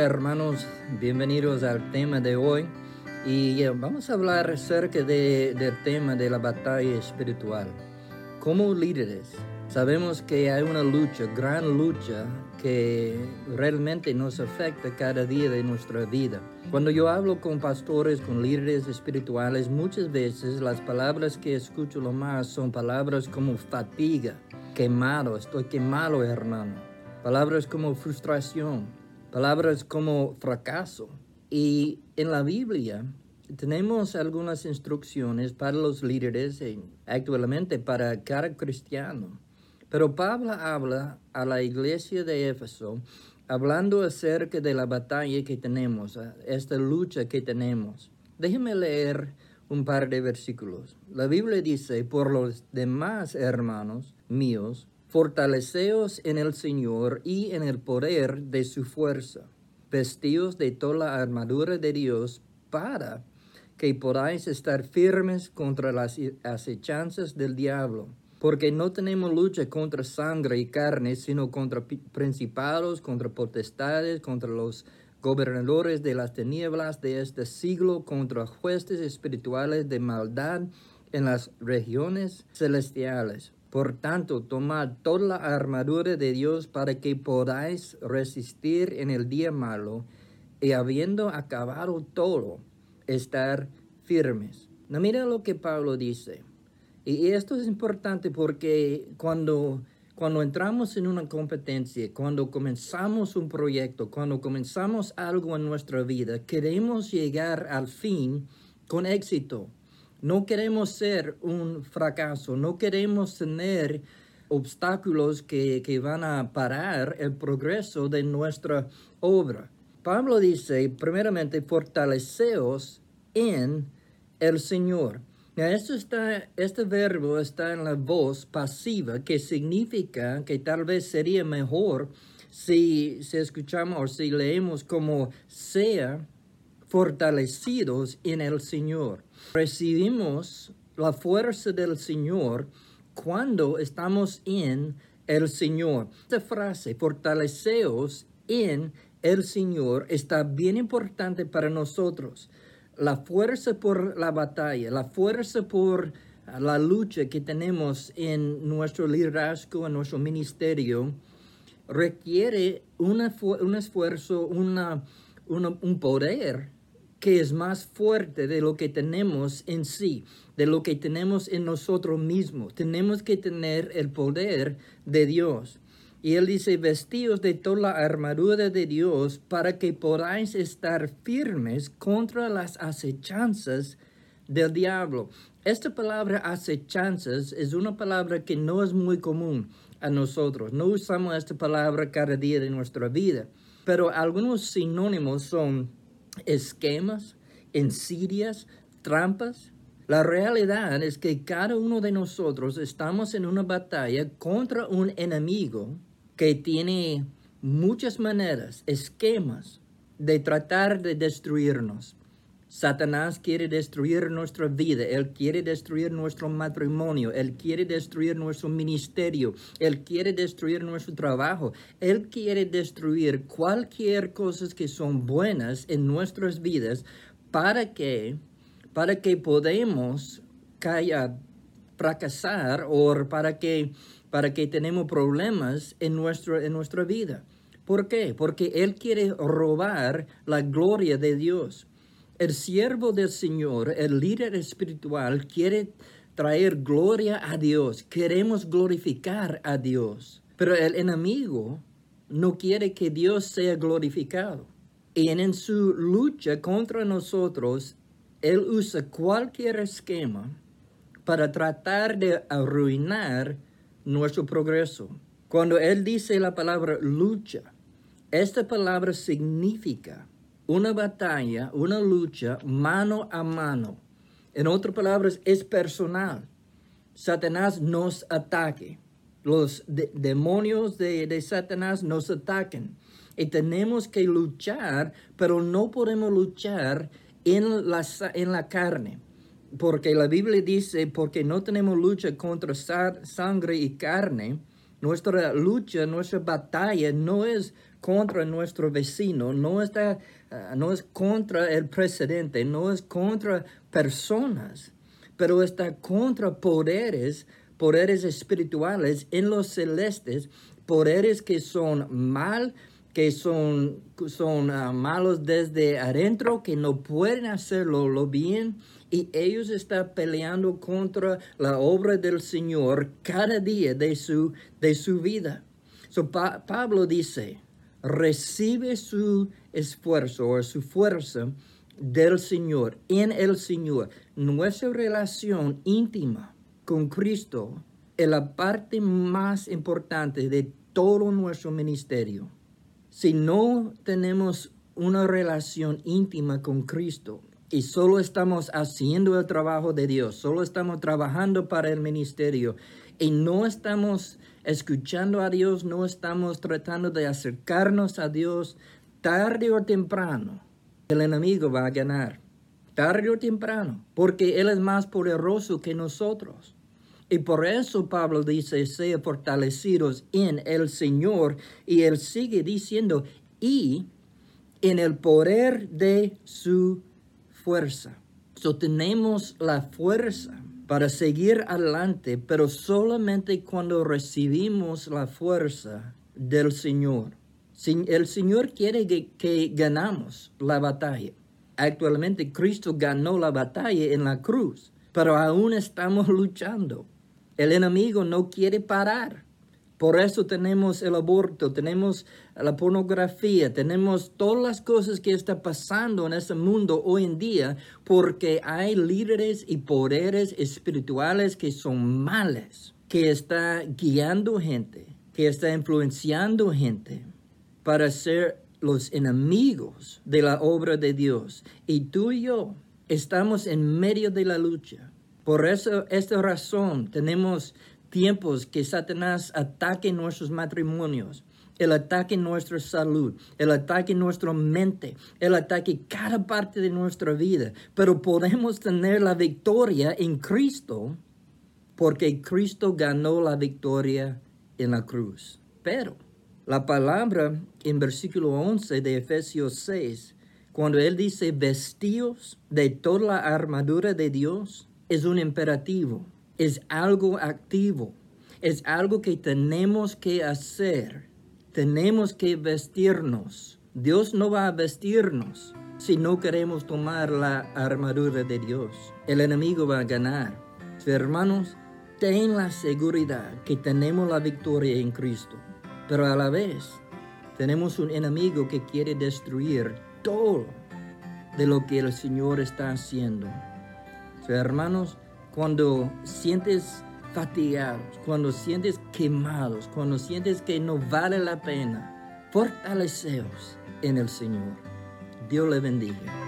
Hola hermanos, bienvenidos al tema de hoy y vamos a hablar acerca del tema de la batalla espiritual. Como líderes, sabemos que hay una lucha, gran lucha, que realmente nos afecta cada día de nuestra vida. Cuando yo hablo con pastores, con líderes espirituales, muchas veces las palabras que escucho lo más son palabras como fatiga, quemado, estoy quemado hermano. Palabras como frustración, palabras como fracaso. Y en la Biblia tenemos algunas instrucciones para los líderes y actualmente para cada cristiano. Pero Pablo habla a la iglesia de Éfeso hablando acerca de la batalla que tenemos, esta lucha que tenemos. Déjenme leer un par de versículos. La Biblia dice, por los demás hermanos míos, fortaleceos en el Señor y en el poder de su fuerza. Vestíos de toda la armadura de Dios para que podáis estar firmes contra las acechanzas del diablo. Porque no tenemos lucha contra sangre y carne, sino contra principados, contra potestades, contra los gobernadores de las tinieblas de este siglo, contra huestes espirituales de maldad en las regiones celestiales. Por tanto, tomad toda la armadura de Dios para que podáis resistir en el día malo y habiendo acabado todo, estar firmes. No, mira lo que Pablo dice. Y esto es importante porque cuando entramos en una competencia, cuando comenzamos un proyecto, cuando comenzamos algo en nuestra vida, queremos llegar al fin con éxito. No queremos ser un fracaso, no queremos tener obstáculos que van a parar el progreso de nuestra obra. Pablo dice, primeramente, fortaleceos en el Señor. Este verbo está en la voz pasiva, que significa que tal vez sería mejor si escuchamos o si leemos como sea fortalecidos en el Señor. Recibimos la fuerza del Señor cuando estamos en el Señor. Esta frase, fortaleceos en el Señor, está bien importante para nosotros. La fuerza por la batalla, la fuerza por la lucha que tenemos en nuestro liderazgo, en nuestro ministerio, requiere un esfuerzo, un poder que es más fuerte de lo que tenemos en sí, de lo que tenemos en nosotros mismos. Tenemos que tener el poder de Dios. Y él dice, vestíos de toda la armadura de Dios para que podáis estar firmes contra las acechanzas del diablo. Esta palabra acechanzas es una palabra que no es muy común a nosotros. No usamos esta palabra cada día de nuestra vida. Pero algunos sinónimos son esquemas, insidias, trampas. La realidad es que cada uno de nosotros estamos en una batalla contra un enemigo que tiene muchas maneras, esquemas de tratar de destruirnos. Satanás quiere destruir nuestra vida, él quiere destruir nuestro matrimonio, él quiere destruir nuestro ministerio, él quiere destruir nuestro trabajo, él quiere destruir cualquier cosa que son buenas en nuestras vidas para que podamos fracasar o para que tenemos problemas en nuestra vida. ¿Por qué? Porque él quiere robar la gloria de Dios. El siervo del Señor, el líder espiritual, quiere traer gloria a Dios. Queremos glorificar a Dios. Pero el enemigo no quiere que Dios sea glorificado. Y en su lucha contra nosotros, él usa cualquier esquema para tratar de arruinar nuestro progreso. Cuando él dice la palabra lucha, esta palabra significa una batalla, una lucha mano a mano. En otras palabras, es personal. Satanás nos ataque. Los demonios de Satanás nos atacan. Y tenemos que luchar, pero no podemos luchar en la carne. Porque la Biblia dice, porque no tenemos lucha contra sangre y carne, nuestra lucha, nuestra batalla no es contra nuestro vecino, no es contra el presidente, no es contra personas, pero está contra poderes espirituales en los celestes, poderes que son malos desde adentro, que no pueden hacerlo lo bien, y ellos están peleando contra la obra del Señor cada día de su vida. Pablo dice, recibe su esfuerzo o su fuerza del Señor, en el Señor. Nuestra relación íntima con Cristo es la parte más importante de todo nuestro ministerio. Si no tenemos una relación íntima con Cristo y solo estamos haciendo el trabajo de Dios, solo estamos trabajando para el ministerio y no estamos escuchando a Dios, no estamos tratando de acercarnos a Dios, tarde o temprano el enemigo va a ganar. Tarde o temprano, porque Él es más poderoso que nosotros. Y por eso Pablo dice, sean fortalecidos en el Señor. Y Él sigue diciendo, y en el poder de su fuerza. Tenemos la fuerza para seguir adelante, pero solamente cuando recibimos la fuerza del Señor. El Señor quiere que ganamos la batalla. Actualmente Cristo ganó la batalla en la cruz, pero aún estamos luchando. El enemigo no quiere parar. Por eso tenemos el aborto, tenemos la pornografía, tenemos todas las cosas que están pasando en este mundo hoy en día, porque hay líderes y poderes espirituales que son males, que están guiando gente, que están influenciando gente para ser los enemigos de la obra de Dios. Y tú y yo estamos en medio de la lucha. Por eso, esta razón, tenemos tiempos que Satanás ataque nuestros matrimonios, Él ataque nuestra salud, Él ataque nuestra mente, Él ataque cada parte de nuestra vida. Pero podemos tener la victoria en Cristo, porque Cristo ganó la victoria en la cruz. Pero la palabra en versículo 11 de Efesios 6, cuando Él dice vestíos de toda la armadura de Dios, es un imperativo, es algo activo, es algo que tenemos que hacer, tenemos que vestirnos. Dios no va a vestirnos si no queremos tomar la armadura de Dios. El enemigo va a ganar. Hermanos, ten la seguridad que tenemos la victoria en Cristo, pero a la vez tenemos un enemigo que quiere destruir todo de lo que el Señor está haciendo. Hermanos, cuando sientes fatigados, cuando sientes quemados, cuando sientes que no vale la pena, fortaleceos en el Señor. Dios le bendiga.